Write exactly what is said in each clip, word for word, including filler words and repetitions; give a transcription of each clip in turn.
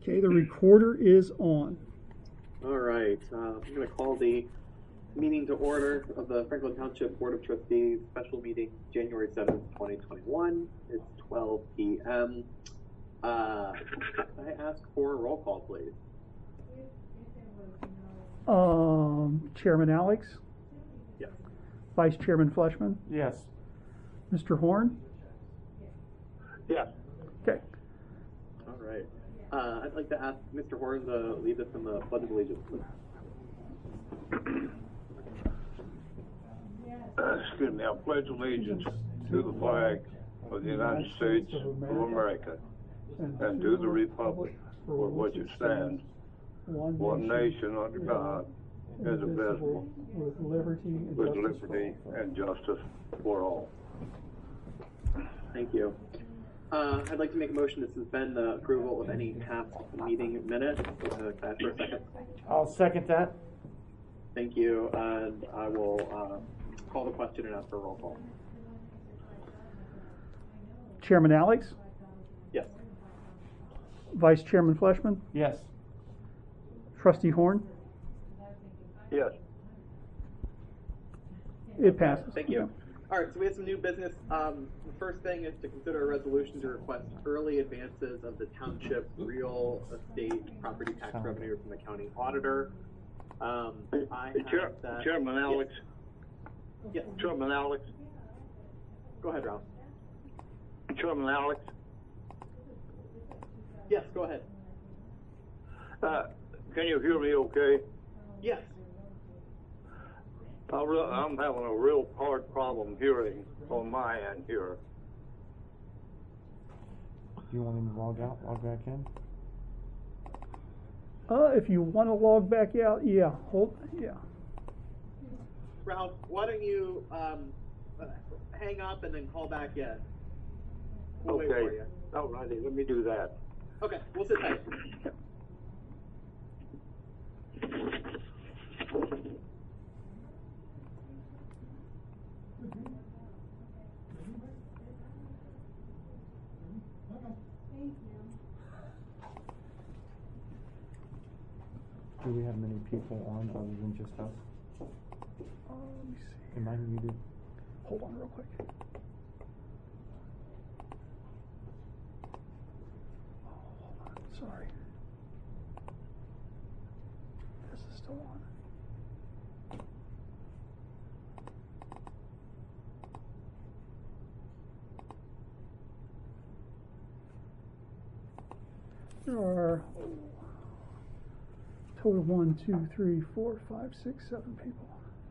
Okay, the recorder is on. All right, uh, I'm going to call the meeting to order of the Franklin Township Board of Trustees, special meeting, January seventh, twenty twenty-one. It's twelve p m Uh, can I ask for a roll call, please? Um, Chairman Alex? Yes. Vice Chairman Fleshman? Yes. Mister Horn? Yes. Okay. All right. Uh, I'd like to ask Mister Horn to lead us in the Pledge of Allegiance, please. Excuse me, I pledge allegiance to the flag of the United States of America and to the republic for which it stands, one nation under God, indivisible, with liberty and with justice liberty for all. and justice for all. Thank you. Uh, I'd like to make a motion to suspend the approval of any past meeting minutes. Uh, can I ask for a second? I'll second that. Thank you, and I will uh, call the question and ask for a roll call. Chairman Alex? Yes. Vice Chairman Fleshman? Yes. Trustee Horn? Yes. It passes. Thank you. All right, so we have some new business. Um, the first thing is to consider a resolution to request early advances of the township real estate property tax revenue from the county auditor. Um, I Hey, have Chair, that. Chairman Alex. Yes. Chairman Alex. Go ahead, Ralph. Chairman Alex. Yes, go ahead. Uh, can you hear me okay? Yes. I re I'm having a real hard problem hearing on my end here. Do you want him to log out, log back in? Uh, if you want to log back out, yeah, hold, yeah. Ralph, why don't you um, uh, hang up and then call back in? We'll Okay. wait for you. All righty, let me do that. Okay, we'll sit tight. Do we have many people on other than just us? Uh, let me see. Am I muted? Hold on real quick. Oh, hold on, sorry. This is still on. There are total one, two, three, four, five, six, seven people.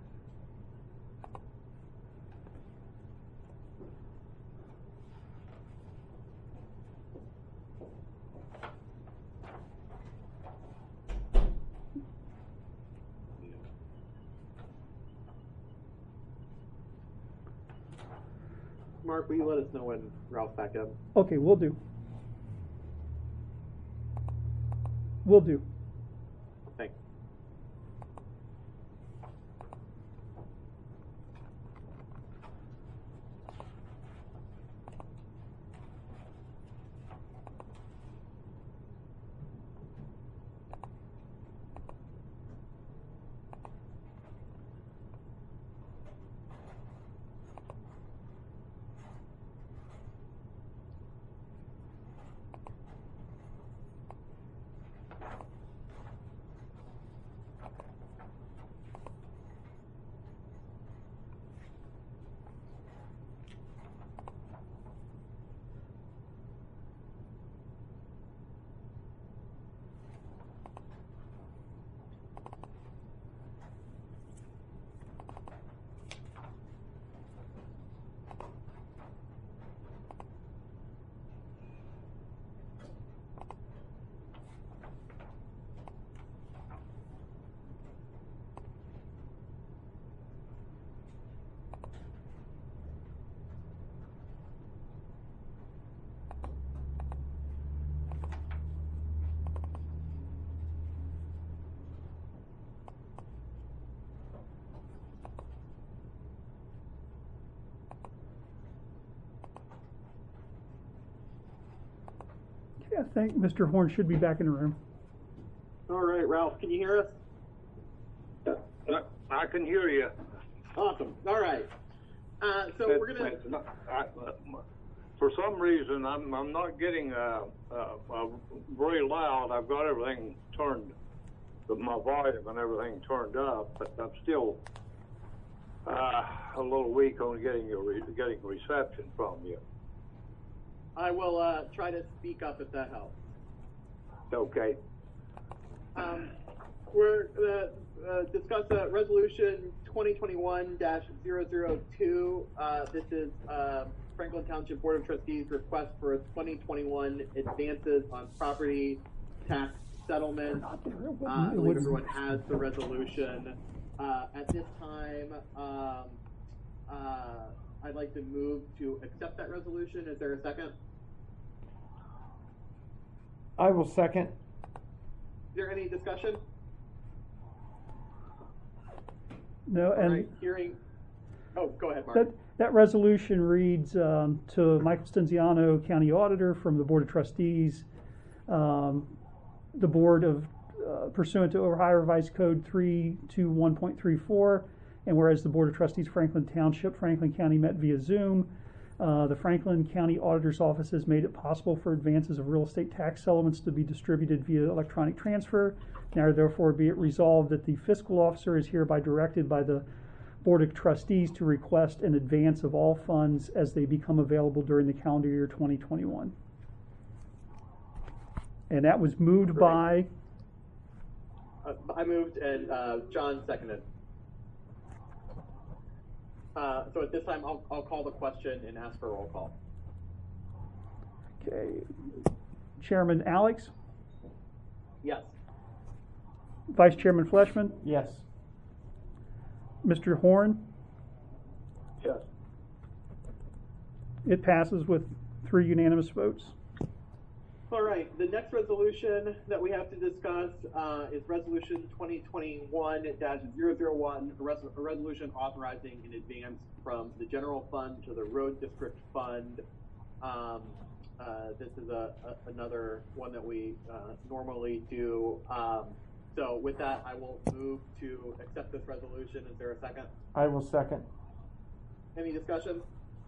Mark, will you let us know when Ralph's back up? Okay, we'll do. We'll do. Thanks. I think Mister Horn should be back in the room. All right, Ralph, can you hear us? I, I can hear you. Awesome. All right. Uh, so It- we're gonna. it's not- I, uh, for some reason, I'm I'm not getting uh, uh, uh, very loud. I've got everything turned, my volume and everything turned up, but I'm still uh, a little weak on getting a re- getting reception from you. I will uh, try to speak up if that helps. Okay. Um, we're gonna uh, discuss uh, resolution twenty twenty-one dash zero zero two. Uh, this is uh, Franklin Township Board of Trustees request for a twenty twenty-one advances on property tax settlement. Uh, I believe everyone has the resolution. Uh, at this time, um, uh, I'd like to move to accept that resolution. Is there a second? I will second. Is there any discussion? No, All and right, hearing. Oh, go ahead, Mark. that, that resolution reads um, to Michael Stenziano, County Auditor, from the Board of Trustees. Um, the Board of uh, pursuant to Ohio Revised Code three twenty-one point three four, and whereas the Board of Trustees Franklin Township, Franklin County met via Zoom, uh, the Franklin County Auditor's Office has made it possible for advances of real estate tax settlements to be distributed via electronic transfer. Now therefore be it resolved that the fiscal officer is hereby directed by the Board of Trustees to request an advance of all funds as they become available during the calendar year twenty twenty-one. And that was moved Great. by, Uh, I moved and uh, John seconded. Uh, so at this time, I'll, I'll call the question and ask for a roll call. okay, Chairman Alex, Yes. Vice Chairman Fleshman, Yes. Mister Horn. Yes. It passes with three unanimous votes. All right. The next resolution that we have to discuss uh, is Resolution twenty twenty-one dash zero zero one, a, res- a resolution authorizing an advance from the general fund to the road district fund. Um, uh, this is a, a, another one that we uh, normally do. Um, so with that, I will move to accept this resolution. Is there a second? I will second. Any discussion?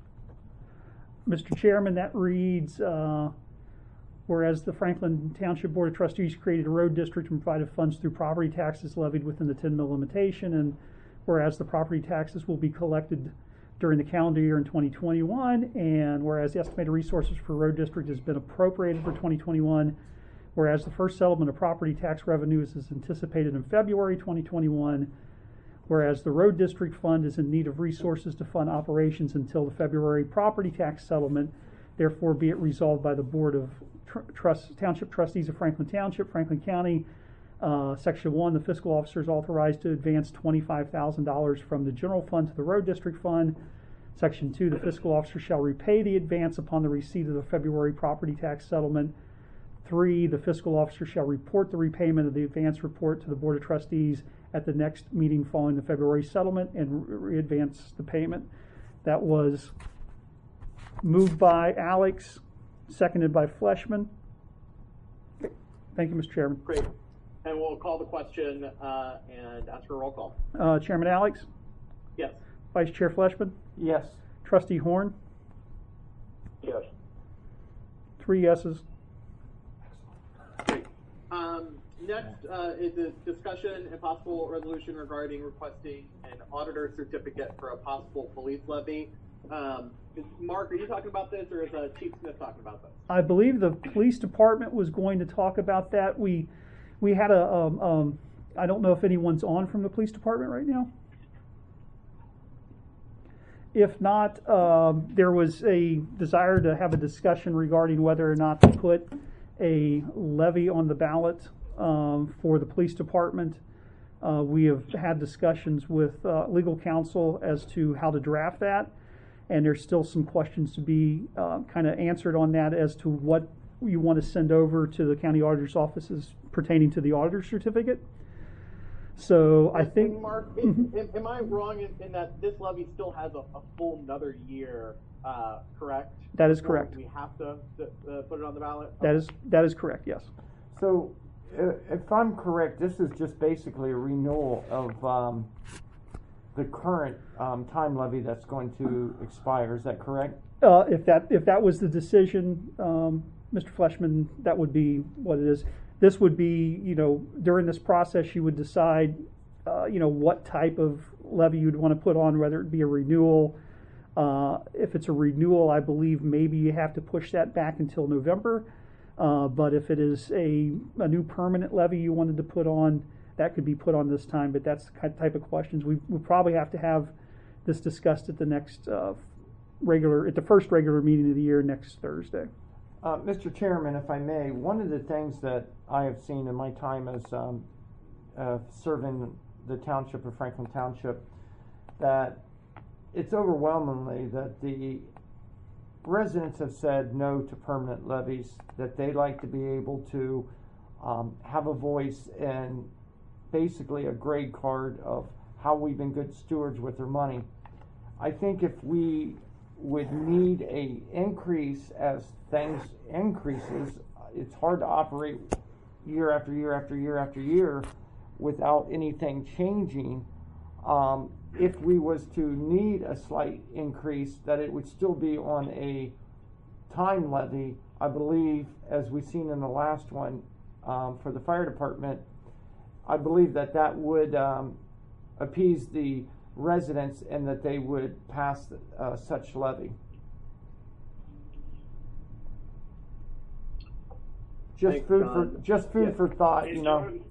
Mister Chairman, that reads, uh, whereas the Franklin Township Board of Trustees created a road district and provided funds through property taxes levied within the ten mil limitation, and whereas the property taxes will be collected during the calendar year in twenty twenty-one, and whereas the estimated resources for road district has been appropriated for twenty twenty-one, whereas the first settlement of property tax revenues is anticipated in February twenty twenty-one, whereas the road district fund is in need of resources to fund operations until the February property tax settlement, therefore be it resolved by the Board of Tr- Trust, Township Trustees of Franklin Township, Franklin County, uh, Section one, the fiscal officer is authorized to advance twenty-five thousand dollars from the general fund to the road district fund. Section two, the fiscal officer shall repay the advance upon the receipt of the February property tax settlement. Three, the fiscal officer shall report the repayment of the advance report to the Board of Trustees at the next meeting following the February settlement and re-advance the payment. That was moved by Alex, seconded by Fleshman. Thank you, Mister Chairman. Great. And we'll call the question uh, and ask for a roll call. Uh, Chairman Alex, Yes. Vice Chair Fleshman, Yes. Trustee Horn, Yes. three yeses. Great. Um, next uh, is a discussion and possible resolution regarding requesting an auditor certificate for a possible police levy. Um, is, Mark, are you talking about this, or is uh, Chief Smith talking about this? I believe the police department was going to talk about that. We we had a um, um, I don't know if anyone's on from the police department right now. If not, um, there was a desire to have a discussion regarding whether or not to put a levy on the ballot um, for the police department. Uh, we have had discussions with uh, legal counsel as to how to draft that, and there's still some questions to be uh, kind of answered on that as to what you want to send over to the county auditor's offices pertaining to the auditor certificate. So I think, And Mark, am, am I wrong in, in that this levy still has a, a full another year uh, correct? That is Before correct. We have to, uh, put it on the ballot? That is, that is correct, yes. So, uh, if I'm correct, this is just basically a renewal of, um, the current, um, time levy that's going to expire, is that correct? Uh, if that, if that was the decision, um, Mister Fleshman, that would be what it is. This would be, you know, during this process, you would decide, uh, you know, what type of levy you'd want to put on, whether it be a renewal. Uh, if it's a renewal, I believe maybe you have to push that back until November. Uh, but if it is a, a new permanent levy you wanted to put on, that could be put on this time. But that's the kind- type of questions we we probably have to have this discussed at the next uh, regular, at the first regular meeting of the year next Thursday. Uh, Mister Chairman, if I may, one of the things that I have seen in my time as um, uh, serving the township of Franklin Township, that it's overwhelmingly that the residents have said no to permanent levies, that they like to be able to um, have a voice and basically a grade card of how we've been good stewards with their money. I think if we would need a increase as things increases, it's hard to operate year after year after year after year without anything changing. Um, if we was to need a slight increase, that it would still be on a time levy. I believe, as we've seen in the last one um, for the fire department, I believe that that would um, appease the residents and that they would pass uh, such levy. Just Thanks, food John. for just food Yeah. for thought, Hey, you know. John?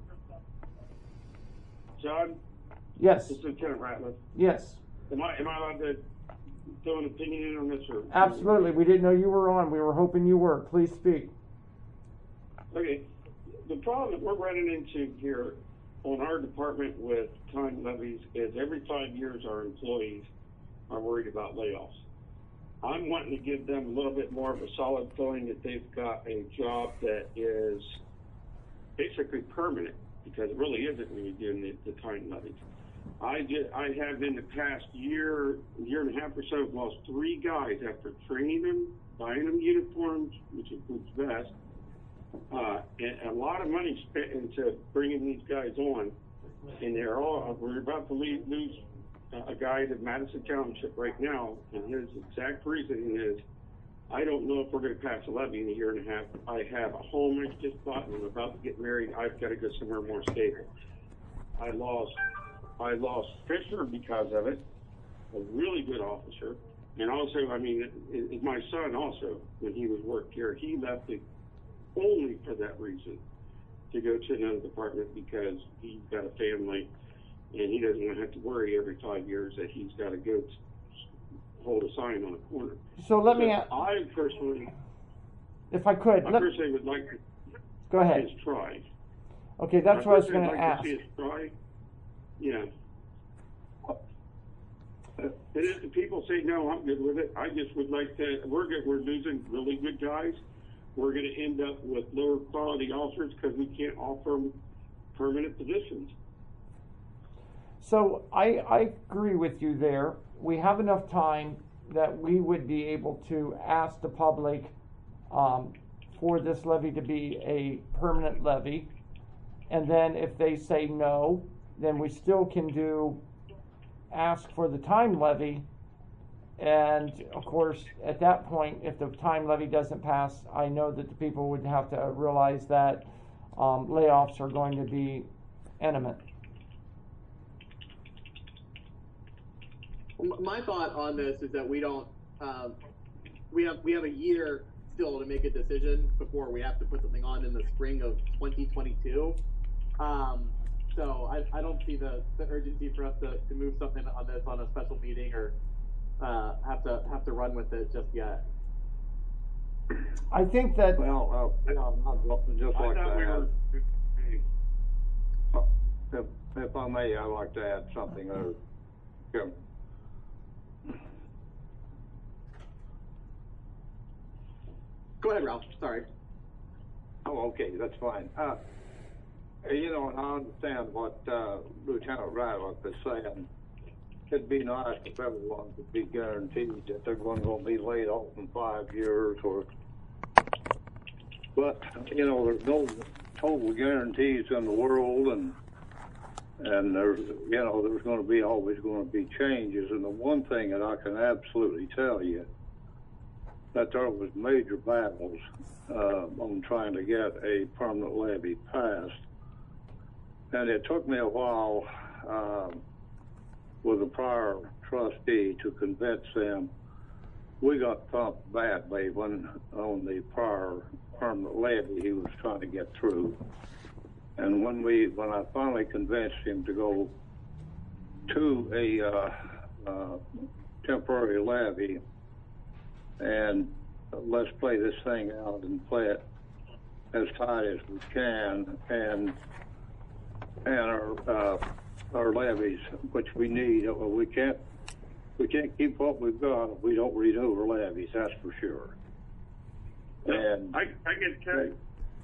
John, Yes, this is Lieutenant Ratliff. yes, Am I, am I allowed to throw an opinion in on this, or? absolutely. We didn't know you were on. We were hoping you were. Please speak. Okay, the problem that we're running into here on our department with time levies is every five years our employees are worried about layoffs. I'm wanting to give them a little bit more of a solid feeling that they've got a job that is basically permanent, because it really isn't when you're doing the, the time levies. I just, I have in the past year, year and a half or so, lost three guys after training them, buying them uniforms, which includes vests, uh, and a lot of money spent into bringing these guys on, and they're all, we're about to leave, lose a guy to Madison Township right now, and his exact reason is, I don't know if we're going to pass a levy in a year and a half. I have a home I just bought, and I'm about to get married. I've got to go somewhere more stable. I lost, I lost Fisher because of it, a really good officer, and also, I mean, it, it, my son also, when he was worked here, he left it only for that reason, to go to another department because he's got a family, and he doesn't want to have to worry every five years that he's got to go hold a sign on a corner. So let So me, I personally, if I could, I let, personally would like to go ahead. see us try. Okay, that's what I was going to like ask. To see us try. Yeah. And if the people say no, I'm good with it. I just would like to. We're good. We're losing really good guys. We're going to end up with lower quality officers because we can't offer them permanent positions. So I, I agree with you there. We have enough time that we would be able to ask the public um, for this levy to be a permanent levy. And then if they say no, then we still can do ask for the time levy. And of course, at that point, if the time levy doesn't pass, I know that the people would have to realize that um, layoffs are going to be imminent. My thought on this is that we don't, um, we have, we have a year still to make a decision before we have to put something on in the spring of twenty twenty-two. Um, so I, I don't see the, the urgency for us to, to move something on this on a special meeting or, uh, have to, have to run with it just yet. I think that Well, uh, yeah, I'd just I like thought we to were. add, if, if I may, I'd like to add something there. Jim. Go ahead, Ralph. Sorry. Oh, okay, that's fine. Uh, you know, and I understand what uh, Lieutenant Ratliff is saying, it'd be nice if everyone could be guaranteed that they're going to be laid off in five years or, but, you know, there's no total guarantees in the world, and, and there's, you know, there's going to be always going to be changes. And the one thing that I can absolutely tell you, that there was major battles uh, on trying to get a permanent levy passed. And it took me a while uh, with a prior trustee to convince them. We got thumped badly when on the prior permanent levy he was trying to get through. And when we, when I finally convinced him to go to a uh, uh, temporary levy and let's play this thing out and play it as tight as we can, and and our uh, our levies, which we need, we can't we can't keep what we've got if we don't renew our levies. That's for sure. And I I can tell you.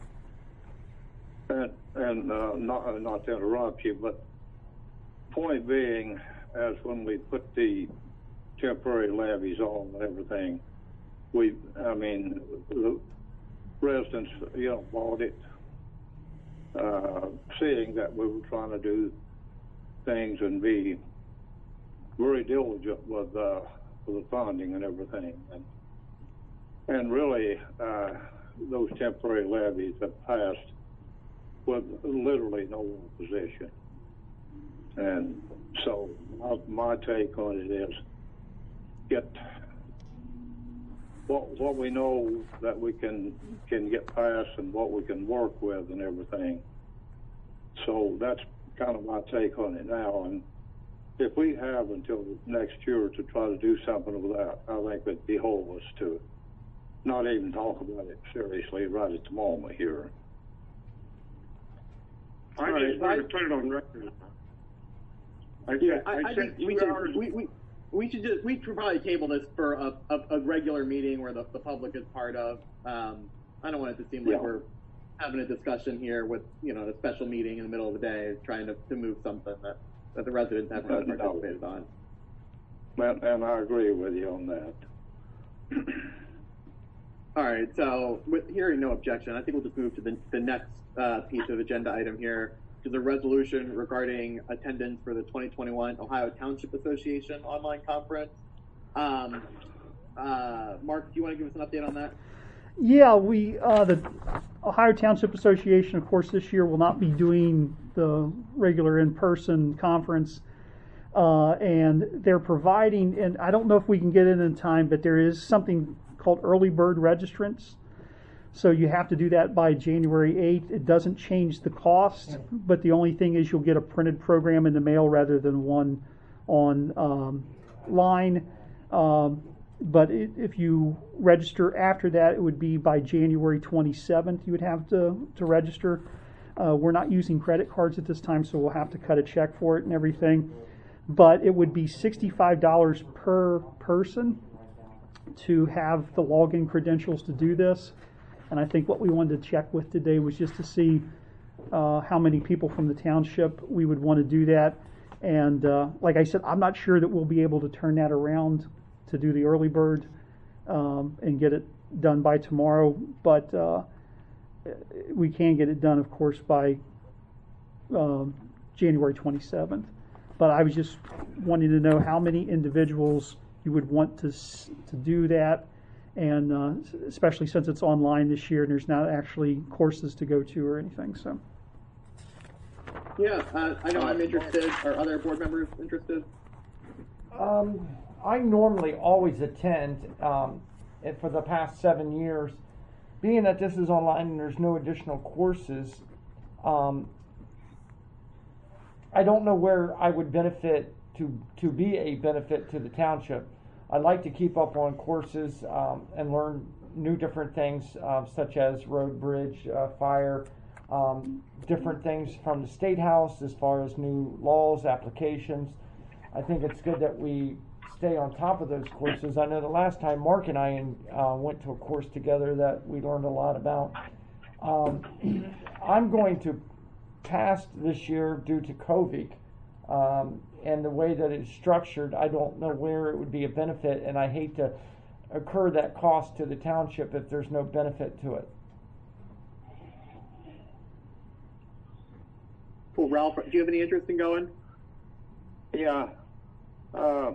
And, and uh, not not to interrupt you, but point being, as when we put the temporary levies on and everything, we, I mean, the residents, you know, bought it, uh, seeing that we were trying to do things and be very diligent with, uh, with the funding and everything. And, and really, uh, those temporary levies have passed with literally no opposition. And so my, my take on it is get what what we know that we can can get past and what we can work with and everything. So that's kind of my take on it now. And if we have until next year to try to do something with that, I think it'd behove us to not even talk about it seriously right at the moment here. I All just right, wanted I- to put it on record. I, Yeah, said- I, I I think sent we two should hours. we, we, we should just we should probably table this for a, a, a regular meeting where the, the public is part of. Um, I don't want it to seem like Yeah. we're having a discussion here with, you know, a special meeting in the middle of the day trying to, to move something that, that the residents haven't really No. participated on. And, and I agree with you on that. All right, so with hearing no objection, I think we'll just move to the, the next uh, piece of agenda item here, which is a resolution regarding attendance for the twenty twenty-one Ohio Township Association online conference. Um, uh, Mark, do you want to give us an update on that? Yeah, we, uh, the Ohio Township Association, of course, this year will not be doing the regular in-person conference. Uh, and they're providing, and I don't know if we can get in in time, but there is something called early bird registrants. So you have to do that by January eighth. It doesn't change the cost, but the only thing is you'll get a printed program in the mail rather than one on um, line. Um, but it, if you register after that, it would be by January twenty-seventh you would have to, to register. Uh, we're not using credit cards at this time, so we'll have to cut a check for it and everything. But it would be sixty-five dollars per person to have the login credentials to do this. And I think what we wanted to check with today was just to see uh, how many people from the township we would want to do that. And uh, like I said, I'm not sure that we'll be able to turn that around to do the early bird um, and get it done by tomorrow. But uh, we can get it done, of course, by um, January twenty-seventh. But I was just wanting to know how many individuals you would want to to do that, and uh, especially since it's online this year and there's not actually courses to go to or anything. So. Yeah, uh, I know I'm interested. Are other board members interested? Um, I normally always attend, um, and for the past seven years. Being that this is online and there's no additional courses, um, I don't know where I would benefit to to be a benefit to the township. I'd like to keep up on courses um, and learn new different things, uh, such as road, bridge, uh, fire, um, different things from the State House as far as new laws, applications. I think it's good that we stay on top of those courses. I know the last time Mark and I uh, went to a course together that we learned a lot about. Um, I'm going to pass this year due to COVID. Um, and the way that it's structured, I don't know where it would be a benefit, and I hate to incur that cost to the township if there's no benefit to it. Well, Ralph, do you have any interest in going? Yeah. Uh,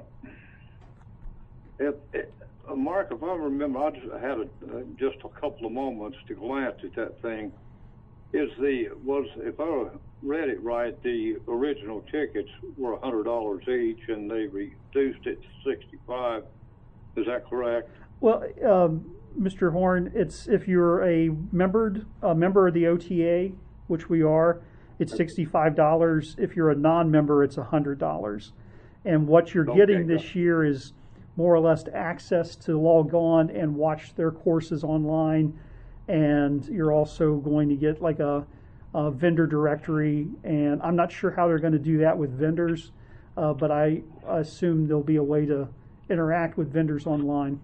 if, if, uh, Mark, if I remember, I just had a, uh, just a couple of moments to glance at that thing. Is the was if I read it right, the original tickets were a hundred dollars each, and they reduced it to sixty-five. Is that correct? Well, um, Mister Horn, it's if you're a membered a member of the O T A, which we are, it's sixty-five dollars. If you're a non-member, it's a hundred dollars. And what you're Okay, getting good. this year is more or less access to log on and watch their courses online. And you're also going to get like a, a vendor directory. And I'm not sure how they're going to do that with vendors, uh, but I assume there'll be a way to interact with vendors online.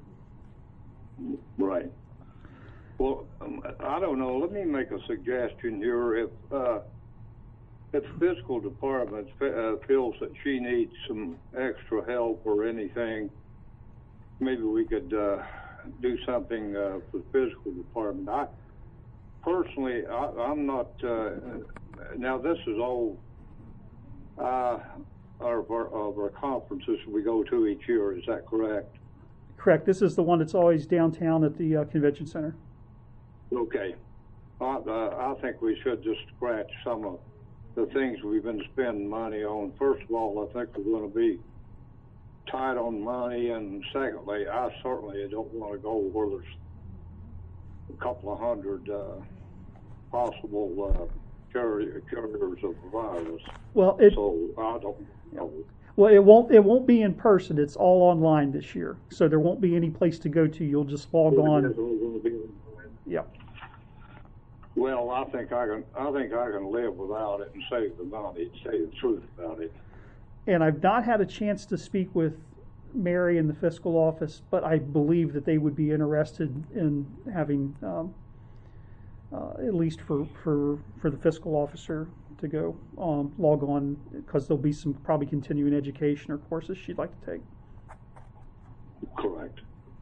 Right. Well, um, I don't know. Let me make a suggestion here. If uh, if fiscal department uh, feels that she needs some extra help or anything, maybe we could uh, do something uh, for the fiscal department. I personally, I, I'm not. Uh, now, this is all uh, of, our, of our conferences we go to each year. Is that correct? Correct. This is the one that's always downtown at the uh, convention center. Okay. I, uh, I think we should just scratch some of the things we've been spending money on. First of all, I think we're going to be tight on money, and secondly, I certainly don't want to go where there's a couple of hundred uh, possible uh, carrier, carriers of the virus. Well, it So I don't know. well it won't it won't be in person. It's all online this year, so there won't be any place to go to. You'll just log on. Yeah. Well, I think I can. I think I can live without it and save the money. To tell you the truth about it. And I've not had a chance to speak with Mary in the fiscal office, but I believe that they would be interested in having, um, uh, at least for, for, for the fiscal officer to go um, log on, because there'll be some probably continuing education or courses she'd like to take. Correct.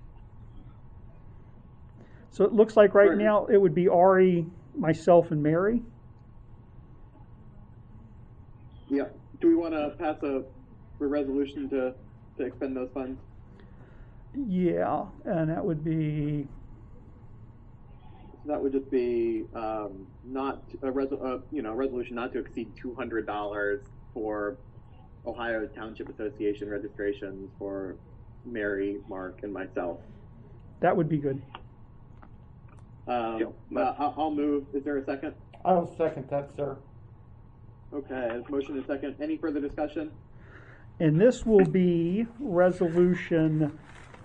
So it looks like right Right. now it would be Ari, myself, and Mary. Yeah. Do we want to pass a, a resolution to, to expend those funds? Yeah, and that would be, So that would just be um, not a resol- uh, you know, resolution not to exceed two hundred dollars for Ohio Township Association registrations for Mary, Mark, and myself. that would be good. Um, Yep. uh, I'll I'll move. Is there a second? I'll second that, sir. Okay, there's motion and second. Any further discussion? And this will be resolution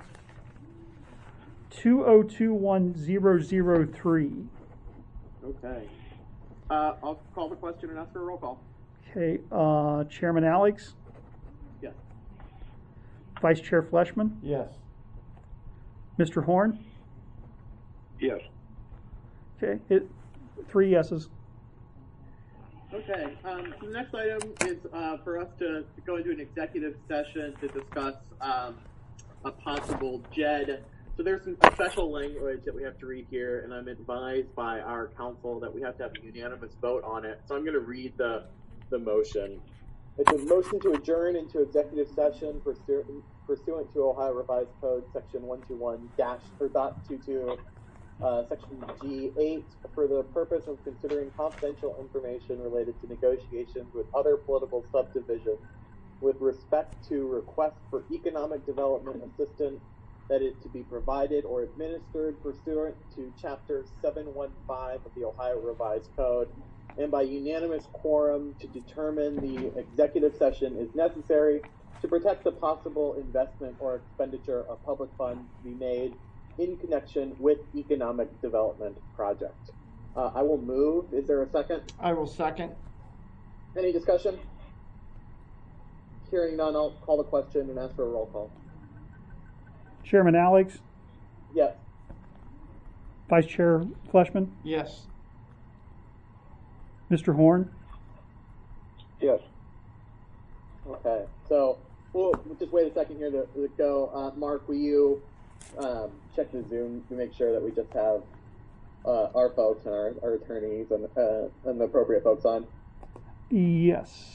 two oh two one zero zero three. Okay. Uh, I'll call the question and ask for a roll call. Okay, uh, Chairman Alex, Yes. Vice Chair Fleshman, Yes. Mister Horn. Yes. Okay, it, three yeses. Okay, um, so the next item is uh, for us to go into an executive session to discuss um, a possible J E D. So there's some special language that we have to read here, and I'm advised by our counsel that we have to have a unanimous vote on it. So I'm going to read the the motion. It's a motion to adjourn into executive session pursuant, pursuant to Ohio Revised Code Section one twenty-one dash or dot twenty-two. Uh, section G eight, for the purpose of considering confidential information related to negotiations with other political subdivisions with respect to requests for economic development assistance that is to be provided or administered pursuant to Chapter seven fifteen of the Ohio Revised Code, and by unanimous quorum to determine the executive session is necessary to protect the possible investment or expenditure of public funds to be made in connection with economic development project. Uh, I will move. Is there a second? I will second. Any discussion? Hearing none, I'll call the question and ask for a roll call. Chairman Alex, Yes. Vice Chair Fleshman, Yes. Mister Horn, Yes. Okay, so we'll just wait a second here to, to go. Uh, Mark, will you um, check the Zoom to make sure that we just have uh, our folks and our, our attorneys and, uh, and the appropriate folks on? Yes.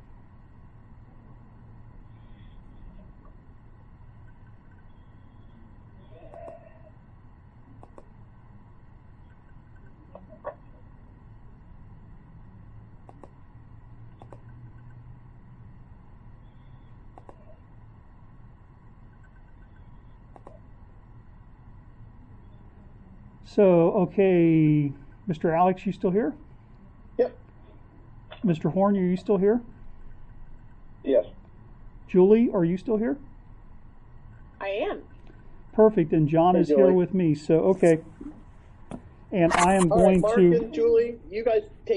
So, okay, Mister Alex, you still here? Yep. Mister Horn, are you still here? Yes. Julie, are you still here? I am. Perfect, and John Hey, is here Julie. with me, so, okay. And I am All right, going Mark to... and Julie, you guys take